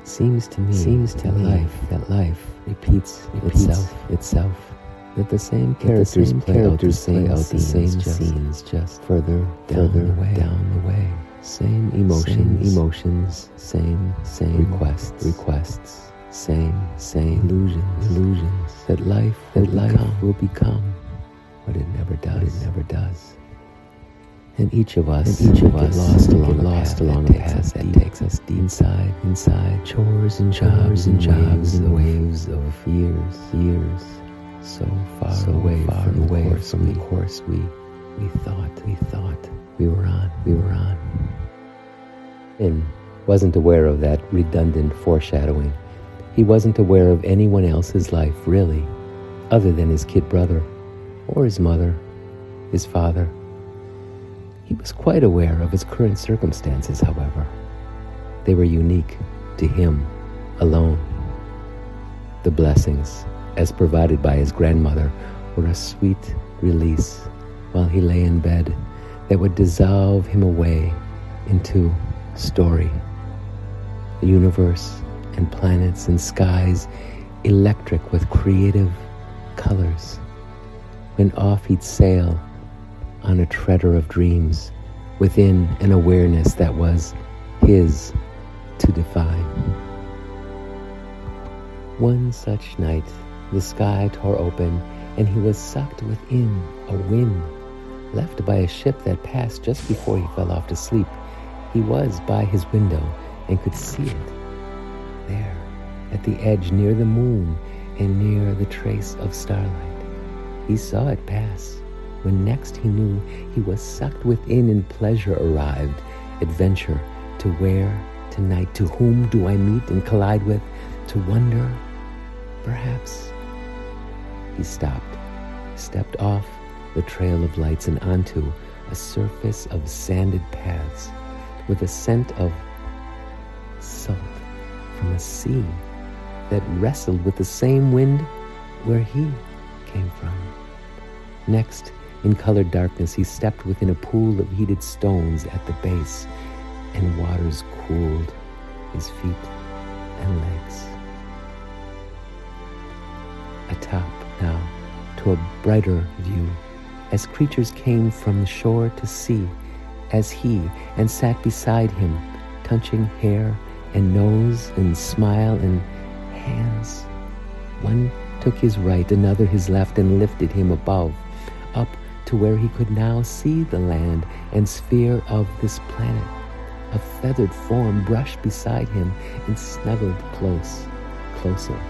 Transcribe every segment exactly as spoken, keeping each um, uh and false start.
Seems to me, seems to that me life, that life repeats, repeats itself, itself. That the same characters, the same play, characters out play out the same scenes, scenes just further, down further the way, down the way. Same emotions, same emotions, same, same requests, requests, same, same illusions, illusions. That life, that will life become, will become what it never does, what it never does. And each of us, and each of us, lost along, lost along a path that takes us deep inside, inside chores and jobs and jobs and waves of years, years, so far so away, far from away the course, from the course we, we thought, we thought we were on, we were on. And wasn't aware of that redundant foreshadowing. He wasn't aware of anyone else's life, really, other than his kid brother, or his mother, his father. He was quite aware of his current circumstances, however. They were unique to him alone. The blessings, as provided by his grandmother, were a sweet release while he lay in bed that would dissolve him away into story. The universe and planets and skies electric with creative colors. When off he'd sail on a treader of dreams within an awareness that was his to define. One such night, the sky tore open and he was sucked within a wind left by a ship that passed just before he fell off to sleep. He was by his window and could see it there at the edge near the moon and near the trace of starlight. He saw it pass when next he knew he was sucked within and pleasure arrived, adventure, to where, tonight, to whom do I meet and collide with, to wonder, perhaps. He stopped, stepped off the trail of lights and onto a surface of sanded paths with a scent of salt from a sea that wrestled with the same wind where he came from. Next, in colored darkness, he stepped within a pool of heated stones at the base, and waters cooled his feet and legs. Atop now to a brighter view, as creatures came from the shore to see, as he and sat beside him, touching hair and nose and smile and hands. One took his right, another his left, and lifted him above, up to where he could now see the land and sphere of this planet. A feathered form brushed beside him and snuggled close, closer,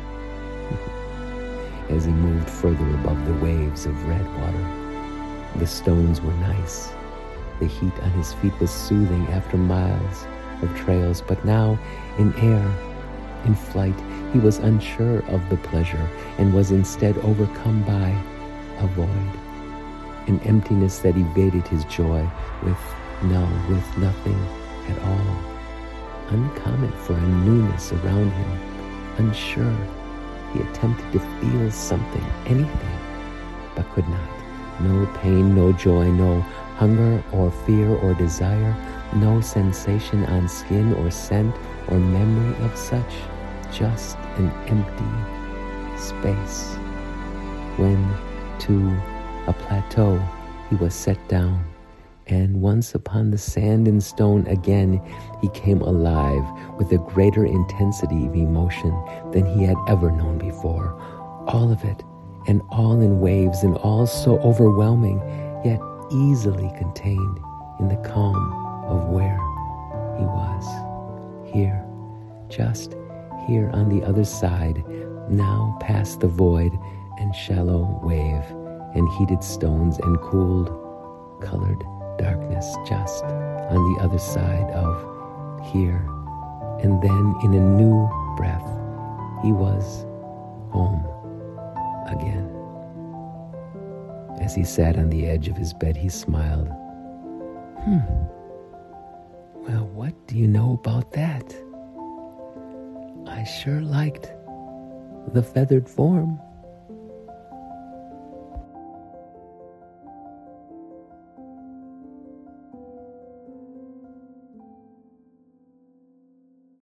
as he moved further above the waves of red water. The stones were nice. The heat on his feet was soothing after miles of trails, but now in air, in flight, he was unsure of the pleasure and was instead overcome by a void, an emptiness that evaded his joy with null, with nothing at all. Uncommon for a newness around him, unsure, he attempted to feel something, anything, but could not. No pain, no joy, no hunger or fear or desire, no sensation on skin or scent or memory of such, just an empty space. When to a plateau he was set down, and once upon the sand and stone again he came alive with a greater intensity of emotion than he had ever known before. All of it, and all in waves, and all so overwhelming, yet easily contained in the calm of where he was. Here, just here on the other side, now past the void and shallow wave, and heated stones and cooled, colored darkness, just on the other side of here. And then in a new breath, he was home again. As he sat on the edge of his bed, he smiled. Hmm. Well, what do you know about that? I sure liked the feathered form.